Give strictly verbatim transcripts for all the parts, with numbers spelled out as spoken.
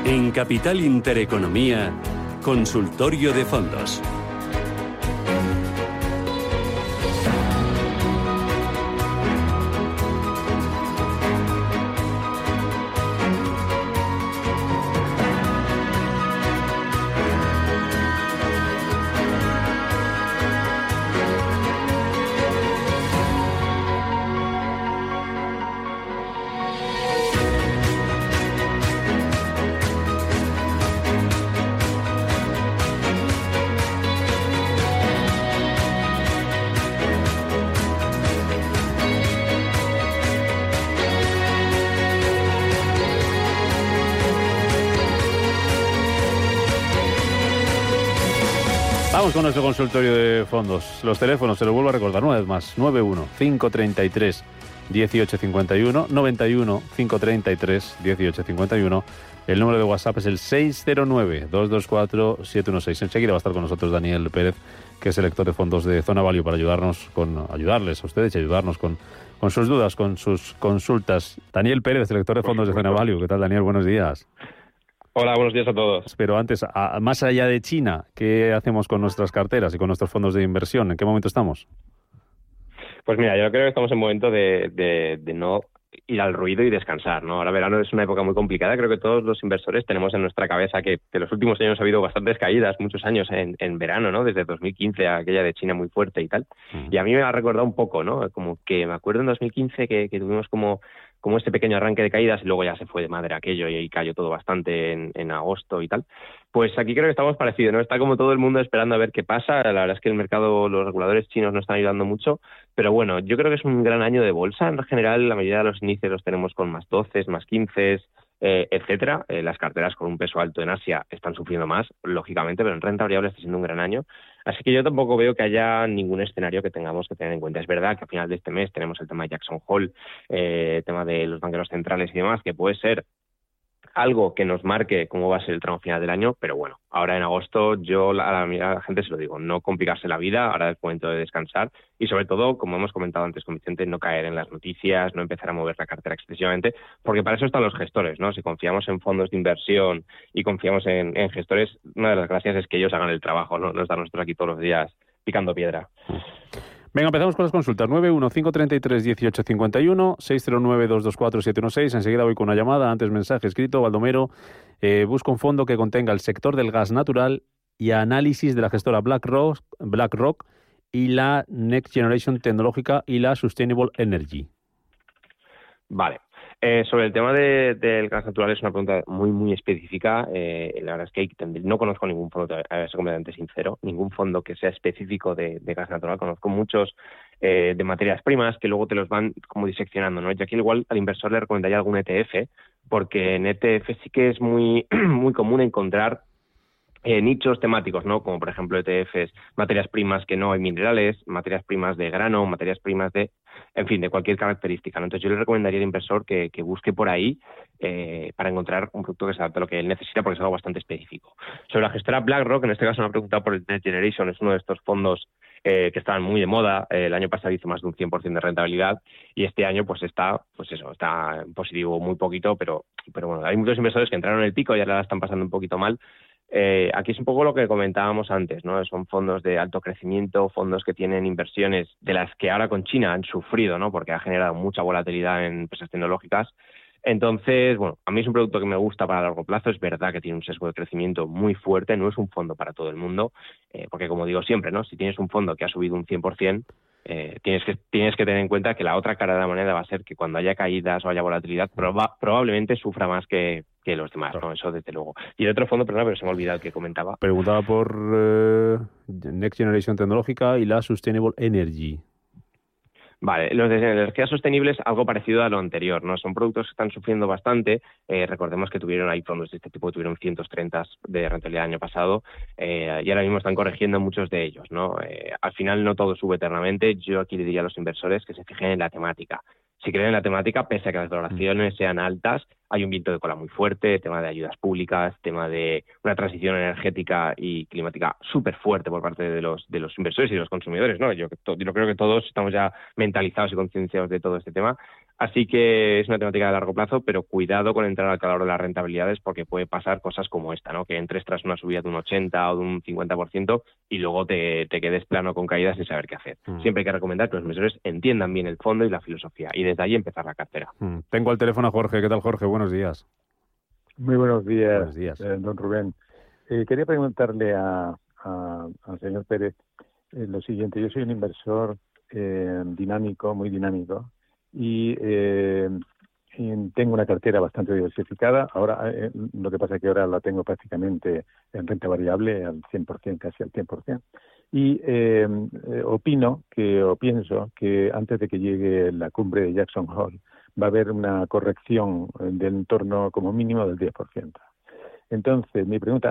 En Capital Intereconomía, consultorio de fondos. Vamos con nuestro consultorio de fondos. Los teléfonos, se lo vuelvo a recordar una vez más. nueve uno, cinco tres tres, uno ocho cinco uno, noventa y uno, cinco tres tres, uno ocho cinco uno. El número de WhatsApp es el seis cero nueve, dos dos cuatro, siete uno seis. Enseguida va a estar con nosotros Daniel Pérez, que es el lector de fondos de Zona Value, para ayudarnos con ayudarles a ustedes y ayudarnos con, con sus dudas, con sus consultas. Daniel Pérez, el lector de fondos de Zona Value. ¿Qué tal, Daniel? Buenos días. Hola, buenos días a todos. Pero antes, a, más allá de China, ¿qué hacemos con nuestras carteras y con nuestros fondos de inversión? ¿En qué momento estamos? Pues mira, yo creo que estamos en momento de, de, de no ir al ruido y descansar, ¿no? Ahora verano es una época muy complicada. Creo que todos los inversores tenemos en nuestra cabeza que en los últimos años ha habido bastantes caídas, muchos años en, en verano, ¿no? Desde dos mil quince, aquella de China muy fuerte y tal. Mm. Y a mí me ha recordado un poco, ¿no? Como que me acuerdo en dos mil quince que, que tuvimos como... como este pequeño arranque de caídas y luego ya se fue de madre aquello y ahí cayó todo bastante en, en agosto y tal. Pues aquí creo que estamos parecidos, ¿no? Está como todo el mundo esperando a ver qué pasa. La verdad es que el mercado, los reguladores chinos no están ayudando mucho, pero bueno, yo creo que es un gran año de bolsa. En general, la mayoría de los índices los tenemos con más doce, más quince, eh, etcétera. Eh, las carteras con un peso alto en Asia están sufriendo más, lógicamente, pero en renta variable está siendo un gran año. Así que yo tampoco veo que haya ningún escenario que tengamos que tener en cuenta. Es verdad que a final de este mes tenemos el tema de Jackson Hole, eh, el tema de los banqueros centrales y demás, que puede ser algo que nos marque cómo va a ser el tramo final del año, pero bueno, ahora en agosto yo a la, a la gente se lo digo, no complicarse la vida, ahora es momento de descansar y sobre todo, como hemos comentado antes con Vicente, no caer en las noticias, no empezar a mover la cartera excesivamente, porque para eso están los gestores, ¿no? Si confiamos en fondos de inversión y confiamos en, en gestores, una de las gracias es que ellos hagan el trabajo, ¿no? No estar nosotros aquí todos los días picando piedra. Venga, empezamos con las consultas. nueve uno, cinco tres tres, uno ocho cinco uno, seis cero nueve, dos dos cuatro, siete uno seis. Enseguida voy con una llamada, antes mensaje escrito. Baldomero, eh, busco un fondo que contenga el sector del gas natural y análisis de la gestora BlackRock, BlackRock y la Next Generation Tecnológica y la Sustainable Energy. Vale. Eh, sobre el tema de, del gas natural es una pregunta muy, muy específica. Eh, la verdad es que hay, no conozco ningún fondo, a ser completamente sincero, ningún fondo que sea específico de, de gas natural. Conozco muchos eh, de materias primas que luego te los van como diseccionando, ¿no? Yo aquí igual al inversor le recomendaría algún E T F, porque en E T F sí que es muy, muy común encontrar Eh, nichos temáticos, ¿no? Como por ejemplo E T Fs, materias primas que no hay minerales, materias primas de grano, materias primas de, en fin, de cualquier característica, ¿no? Entonces yo le recomendaría al inversor que, que busque por ahí eh, para encontrar un producto que se adapte a lo que él necesita, porque es algo bastante específico. Sobre la gestora BlackRock, en este caso me ha preguntado por el Next Generation, es uno de estos fondos eh, que estaban muy de moda. Eh, el año pasado hizo más de un cien por ciento de rentabilidad y este año pues está, pues eso, está en positivo muy poquito, pero, pero bueno, hay muchos inversores que entraron en el pico y ahora la están pasando un poquito mal. Eh, aquí es un poco lo que comentábamos antes, ¿no? Son fondos de alto crecimiento, fondos que tienen inversiones de las que ahora con China han sufrido, ¿no? Porque ha generado mucha volatilidad en empresas tecnológicas. Entonces, bueno, a mí es un producto que me gusta para largo plazo. Es verdad que tiene un sesgo de crecimiento muy fuerte, no es un fondo para todo el mundo, eh, porque como digo siempre, ¿no? Si tienes un fondo que ha subido un cien por ciento, eh, tienes que tienes que tener en cuenta que la otra cara de la moneda va a ser que cuando haya caídas o haya volatilidad, proba, probablemente sufra más que que los demás, ¿no? Eso desde luego. Y el otro fondo, perdón, pero se me ha olvidado el que comentaba. Preguntaba por eh, Next Generation Tecnológica y la Sustainable Energy. Vale, los de energías sostenibles, algo parecido a lo anterior, ¿no? Son productos que están sufriendo bastante. Eh, recordemos que tuvieron ahí fondos de este tipo, tuvieron ciento treinta de rentabilidad el año pasado eh, y ahora mismo están corrigiendo muchos de ellos, ¿no? Eh, al final no todo sube eternamente. Yo aquí le diría a los inversores que se fijen en la temática. Si creen en la temática, pese a que las valoraciones sean altas, hay un viento de cola muy fuerte, tema de ayudas públicas, tema de una transición energética y climática súper fuerte por parte de los de los inversores y de los consumidores, ¿no? Yo, yo creo que todos estamos ya mentalizados y concienciados de todo este tema. Así que es una temática de largo plazo, pero cuidado con entrar al calor de las rentabilidades porque puede pasar cosas como esta, ¿no? Que entres tras una subida de un ochenta o de un cincuenta por ciento y luego te, te quedes plano con caídas sin saber qué hacer. Mm. Siempre hay que recomendar que los inversores entiendan bien el fondo y la filosofía y desde ahí empezar la cartera. Mm. Tengo al teléfono a Jorge. ¿Qué tal, Jorge? Buenos días. Muy buenos días, buenos días. Eh, don Rubén. Eh, quería preguntarle a, a, al señor Pérez eh, lo siguiente. Yo soy un inversor eh, dinámico, muy dinámico, y, eh, y tengo una cartera bastante diversificada. Ahora, eh, lo que pasa es que ahora la tengo prácticamente en renta variable al cien por ciento, casi al cien por ciento. Y eh, eh, opino que, o pienso que antes de que llegue la cumbre de Jackson Hole, va a haber una corrección del entorno como mínimo del diez por ciento. Entonces, mi pregunta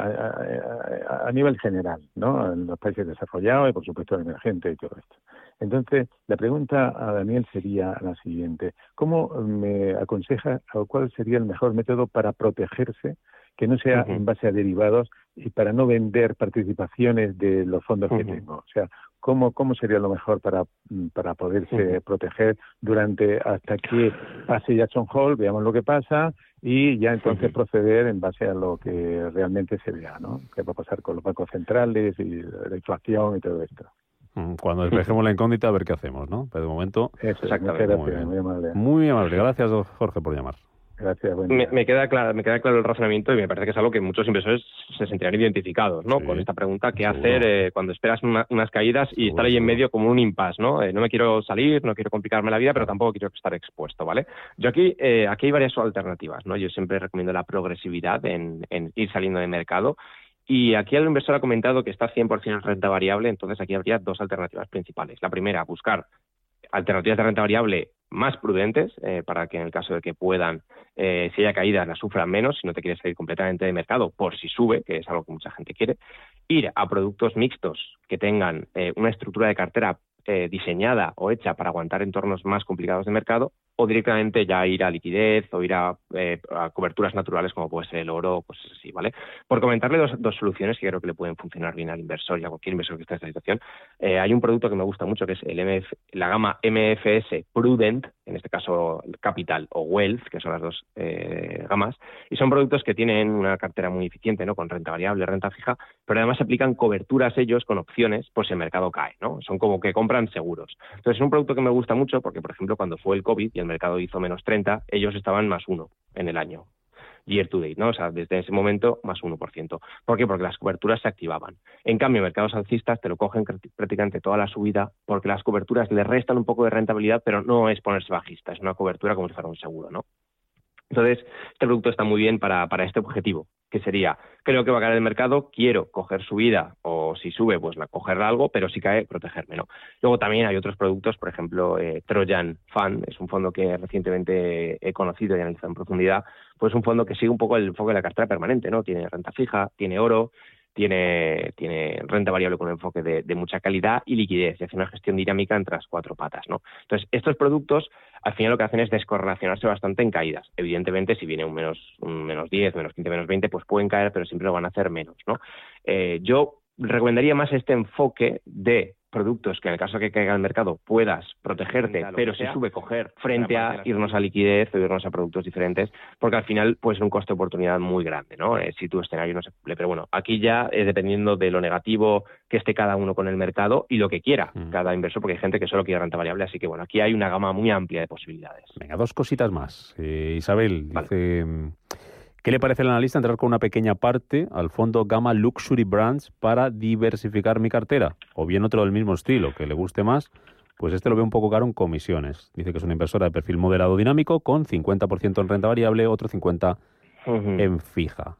a, a, a nivel general, ¿no? En los países desarrollados y, por supuesto, emergentes y todo esto. Entonces, la pregunta a Daniel sería la siguiente. ¿Cómo me aconseja o cuál sería el mejor método para protegerse, que no sea uh-huh. en base a derivados y para no vender participaciones de los fondos uh-huh. que tengo? O sea, ¿cómo, cómo sería lo mejor para, para poderse uh-huh. proteger durante hasta que pase Jackson Hole, veamos lo que pasa, y ya entonces uh-huh. proceder en base a lo que realmente se vea, ¿no? ¿Qué va a pasar con los bancos centrales y la inflación y todo esto? Cuando despejemos la incógnita, a ver qué hacemos, ¿no? Pero de momento... Eso, exactamente. Muy, gracias, muy amable. Muy amable. Gracias, Jorge, por llamar. Gracias, buen día. Me, me queda claro, me queda claro el razonamiento y me parece que es algo que muchos inversores se sentirían identificados, ¿no? Sí, con esta pregunta, ¿qué seguro. hacer eh, cuando esperas una, unas caídas y seguro, estar ahí en medio como un impasse, ¿no? Eh, no me quiero salir, no quiero complicarme la vida, pero tampoco quiero estar expuesto, ¿vale? Yo aquí, eh, aquí hay varias alternativas, ¿no? Yo siempre recomiendo la progresividad en, en ir saliendo de mercado. Y aquí el inversor ha comentado que está cien por ciento en renta variable, entonces aquí habría dos alternativas principales. La primera, buscar alternativas de renta variable más prudentes, eh, para que en el caso de que puedan, eh, si haya caídas, las sufran menos, si no te quieres salir completamente de mercado, por si sube, que es algo que mucha gente quiere. Ir a productos mixtos que tengan eh, una estructura de cartera eh, diseñada o hecha para aguantar entornos más complicados de mercado, o directamente ya ir a liquidez o ir a, eh, a coberturas naturales como puede ser el oro o cosas así, ¿vale? Por comentarle dos, dos soluciones que creo que le pueden funcionar bien al inversor y a cualquier inversor que esté en esta situación. Eh, hay un producto que me gusta mucho que es el M F, la gama M F S Prudent, en este caso Capital o Wealth, que son las dos eh, gamas, y son productos que tienen una cartera muy eficiente, ¿no? Con renta variable, renta fija, pero además aplican coberturas ellos con opciones, pues el mercado cae, ¿no? Son como que compran seguros. Entonces es un producto que me gusta mucho porque, por ejemplo, cuando fue el COVID y el mercado hizo menos treinta, ellos estaban más uno en el año, year to date, ¿no? O sea, desde ese momento más uno por ciento. ¿Por qué? Porque las coberturas se activaban. En cambio, mercados alcistas te lo cogen prácticamente toda la subida porque las coberturas le restan un poco de rentabilidad, pero no es ponerse bajista, es una cobertura como si fuera un seguro, ¿no? Entonces, este producto está muy bien para, para este objetivo, que sería, creo que va a caer el mercado, quiero coger subida, o si sube, pues la coger algo, pero si cae, protegerme, ¿no? Luego también hay otros productos, por ejemplo, eh, Trojan Fund, es un fondo que recientemente he conocido y analizado en profundidad, pues un fondo que sigue un poco el enfoque de la cartera permanente, ¿no? Tiene renta fija, tiene oro, tiene, tiene renta variable con un enfoque de, de mucha calidad y liquidez, y hace una gestión dinámica entre las cuatro patas, ¿no? Entonces, estos productos, al final lo que hacen es descorrelacionarse bastante en caídas. Evidentemente, si viene un menos, un menos diez, menos quince, menos veinte, pues pueden caer, pero siempre lo van a hacer menos, ¿no? Eh, yo recomendaría más este enfoque de productos que en el caso de que caiga el mercado puedas protegerte, pero si sube coger frente a irnos a liquidez o irnos a productos diferentes, porque al final puede ser un coste de oportunidad muy grande, ¿no? Eh, si tu escenario no se cumple. Pero bueno, aquí ya es dependiendo de lo negativo que esté cada uno con el mercado y lo que quiera mm. cada inversor, porque hay gente que solo quiere renta variable, así que bueno, aquí hay una gama muy amplia de posibilidades. Venga, dos cositas más. Eh, Isabel vale. dice... ¿Qué le parece al analista entrar con una pequeña parte al fondo Gamma Luxury Brands para diversificar mi cartera? O bien otro del mismo estilo, que le guste más, pues este lo ve un poco caro en comisiones. Dice que es una inversora de perfil moderado dinámico con cincuenta por ciento en renta variable, otro cincuenta por ciento uh-huh. en fija.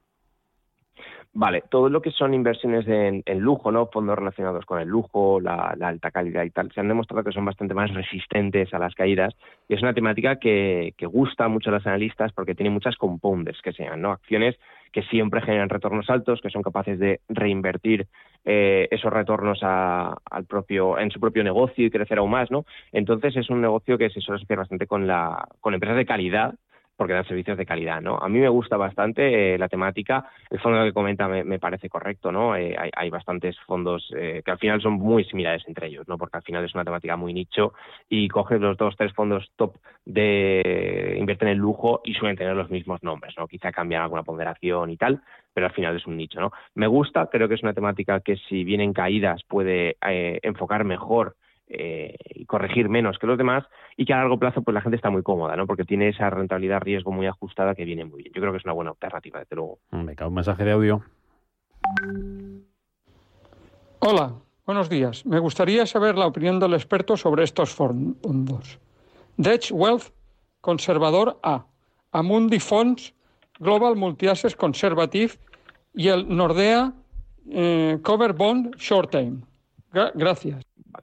Vale, todo lo que son inversiones de, en, en lujo, ¿no? Fondos relacionados con el lujo, la, la alta calidad y tal, se han demostrado que son bastante más resistentes a las caídas y es una temática que, que gusta mucho a los analistas porque tiene muchas compounders que se llaman, ¿no? Acciones que siempre generan retornos altos, que son capaces de reinvertir eh, esos retornos a, al propio, en su propio negocio y crecer aún más, ¿no? Entonces es un negocio que se suele asociar bastante con, la, con empresas de calidad, porque dan servicios de calidad, ¿no? A mí me gusta bastante eh, la temática, el fondo que comenta me, me parece correcto, ¿no? Eh, hay, hay bastantes fondos eh, que al final son muy similares entre ellos, ¿no? Porque al final es una temática muy nicho y coges los dos, tres fondos top de invierten en lujo y suelen tener los mismos nombres, ¿no? Quizá cambian alguna ponderación y tal, pero al final es un nicho, ¿no? Me gusta, creo que es una temática que si vienen caídas puede eh, enfocar mejor Eh, y corregir menos que los demás, y que a largo plazo pues la gente está muy cómoda, ¿no? Porque tiene esa rentabilidad riesgo muy ajustada que viene muy bien. Yo creo que es una buena alternativa, desde luego. Me cae un mensaje de audio. Hola, buenos días. Me gustaría saber la opinión del experto sobre estos fondos. Dutch Wealth Conservador A, Amundi Funds Global Multi-Assets Conservative y el Nordea eh, Cover Bond Short Term. Gra- gracias.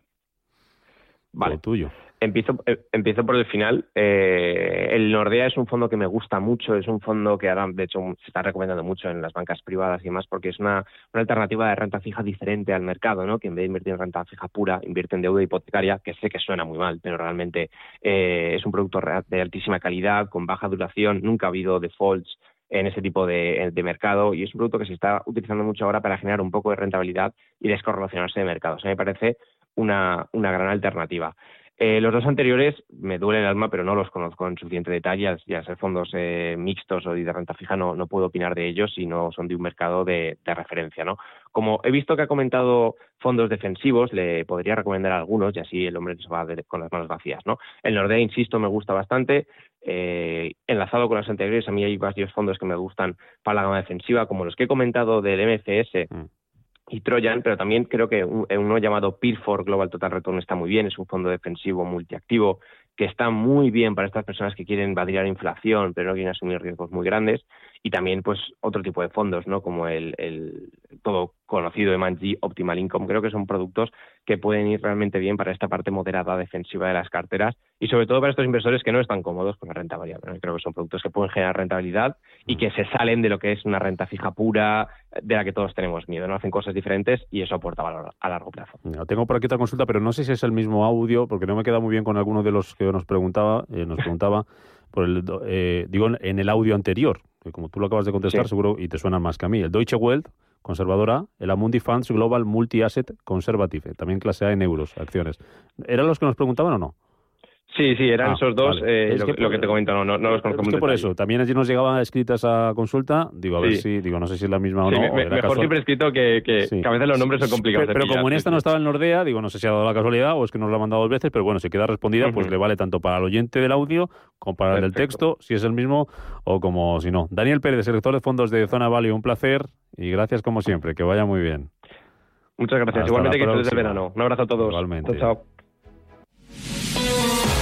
Vale. Lo tuyo. Empiezo, eh, empiezo por el final. Eh, el Nordea es un fondo que me gusta mucho, es un fondo que ahora, de hecho, se está recomendando mucho en las bancas privadas y demás, porque es una, una alternativa de renta fija diferente al mercado, ¿no? Que en vez de invertir en renta fija pura, invierte en deuda hipotecaria, que sé que suena muy mal, pero realmente eh, es un producto de altísima calidad, con baja duración, nunca ha habido defaults en ese tipo de, de mercado, y es un producto que se está utilizando mucho ahora para generar un poco de rentabilidad y descorrelacionarse de mercados. O sea, me parece una, una gran alternativa. Eh, los dos anteriores me duele el alma, pero no los conozco en suficiente detalle. Ya ser fondos eh, mixtos o de renta fija no, no puedo opinar de ellos si no son de un mercado de, de referencia, ¿no? Como he visto que ha comentado fondos defensivos, le podría recomendar algunos y así el hombre se va de, con las manos vacías, ¿no? El Nordea, insisto, me gusta bastante. Eh, enlazado con los anteriores, a mí hay varios fondos que me gustan para la gama defensiva, como los que he comentado del M C S mm. y Trojan, pero también creo que un, uno llamado Peerford Global Total Return está muy bien, es un fondo defensivo multiactivo que está muy bien para estas personas que quieren variar inflación, pero no quieren asumir riesgos muy grandes, y también pues otro tipo de fondos, ¿no? Como el, el todo conocido M and G Optimal Income. Creo que son productos que pueden ir realmente bien para esta parte moderada defensiva de las carteras y sobre todo para estos inversores que no están cómodos con la renta variable, ¿no? Creo que son productos que pueden generar rentabilidad y que se salen de lo que es una renta fija pura de la que todos tenemos miedo, ¿no? Hacen cosas diferentes y eso aporta valor a largo plazo. No, tengo por aquí otra consulta, pero no sé si es el mismo audio, porque no me queda muy bien con alguno de los que nos preguntaba, eh, nos preguntaba por el, eh, digo, en el audio anterior, que como tú lo acabas de contestar, sí, seguro, y te suena más que a mí. El Deutsche Wealth Conservadora, el Amundi Funds Global Multi-Asset Conservative, también clase A en euros, acciones. ¿Eran los que nos preguntaban o no? Sí, sí, eran ah, esos dos, vale. eh, lo, que, lo que te comento, no, no, no los conozco. Es que por eso, también allí nos llegaba escrita esa consulta, digo, a ver sí. si, digo, no sé si es la misma o sí, no. Me, o me, mejor casual. Siempre escrito que, que, sí. que a veces los nombres son complicados. Pero, pero como en esta no estaba el Nordea, digo, no sé si ha dado la casualidad o es que nos lo ha mandado dos veces, pero bueno, si queda respondida, uh-huh. pues le vale tanto para el oyente del audio como para Perfecto. el del texto, si es el mismo o como si no. Daniel Pérez, director de fondos de Zona Value, un placer y gracias como siempre, que vaya muy bien. Muchas gracias, Hasta igualmente que estés de verano. Un abrazo a todos. Igualmente. Chao, chao.